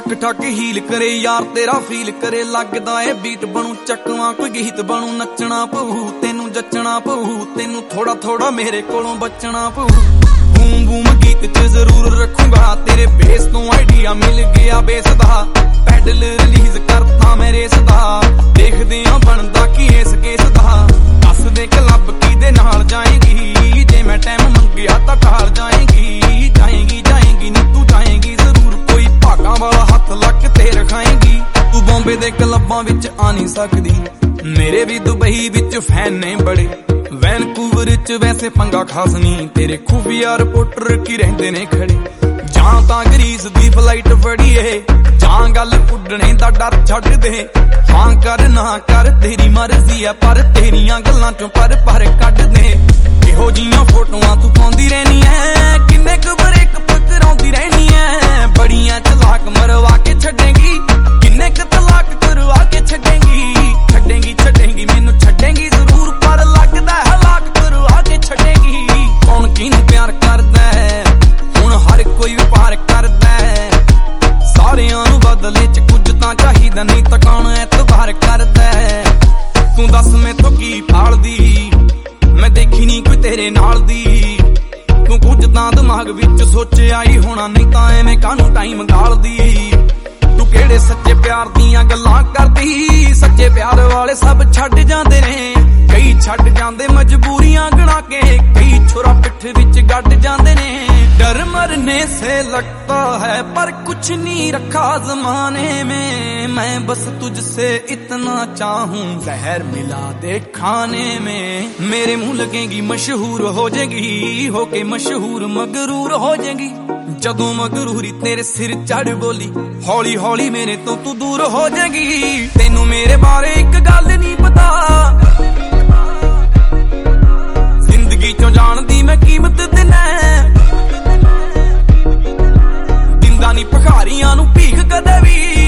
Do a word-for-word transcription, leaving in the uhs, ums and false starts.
ठक ठक हील करे यार तेरा फील करे, लगदा ए बीट बनू चकवा कोई गीत बनू, नचना पऊ तेनू जचना पऊ, तेनू थोड़ा थोड़ा मेरे कोलों बचना पऊ। बूम बूम गीत च जरूर रखूंगा तेरे बेस तो आइडिया मिल गया बेस दा, पैडल रिलीज करता मैं रेस दा, देखदे आ बनदा की इस केस दा। दस दे क्लब किदे नाल जाएगी, जे मैं टाइम मंगिया तां टाल जाएगी, जाएगी जाएगी नी तू जाएगी जरूर, कोई भागां वाला हत्थ लक ते रखाएगी। तू बॉम्बे दे क्लबां विच आ नहीं सकदी, मेरे भी दुबई विच फैन ने बड़े, वैनकूवर च वैसे पंगा खास नहीं, तेरे खुफिया रिपोर्टर की रहंदे ने खड़े। जां तां ग्रीस दी फ्लाइट फड़ीए, जां गल उड्डणे दा डर छड्ड दे, हां कर ना कर तेरी मर्जी है, पर तेरियां गल्लां चों पर पर कढ दे। इहो जिहियां फोटोआं तू पाउंदी रहनी है, किन्ने क ब्रेक पकड़ाउंदी रहनी है, बड़ियां चलाक मरवा के छड्डेंगी, किन्ने क तलाक करवा के छड्डेंगी, छड्डेंगी छड्डेंगी मैनू छड्डेंगी जरूर, पर लगदा हलाक करवा के छड्डेंगी। कौन किनू प्यार करदा है हुण हर कोई व्यापार करदा है, सारियां नू बदले च कुछ तां चाहीदा नहीं तां कौन एतबार करदा है। तू दस मैथों की भालदी, मैं देखी नहीं कोई तेरे नाल दी, तू कुछ तां दिमाग विच सोचिया ही होना, नहीं तां एवें कानू टाइम गालदी। तू केड़े सच्चे प्यार दियां गल्लां करदी, सच्चे प्यार वाले सब छड्ड जांदे ने, कई छड्ड जांदे मजबूरियां गणा के, कई छोरा पिठ विच गड्ड जांदे ने। डर मरने से लगता है पर कुछ नहीं रखा जमाने में, मैं बस तुझसे इतना चाहूं जहर मिला दे खाने में, मेरे मुंह लगेगी मशहूर हो जाएगी, होके मशहूर मगरूर हो जाएगी, जदों मगरूरी तेरे सिर चढ़ बोली, हौली हौली मेरे तो तू दूर हो जाएगी। तेनू मेरे बारे एक गल नहीं पता, जिंदगी चों जानदी मैं कीमत देना, दिंदा नहीं भखारियां नू भीख कदे भी,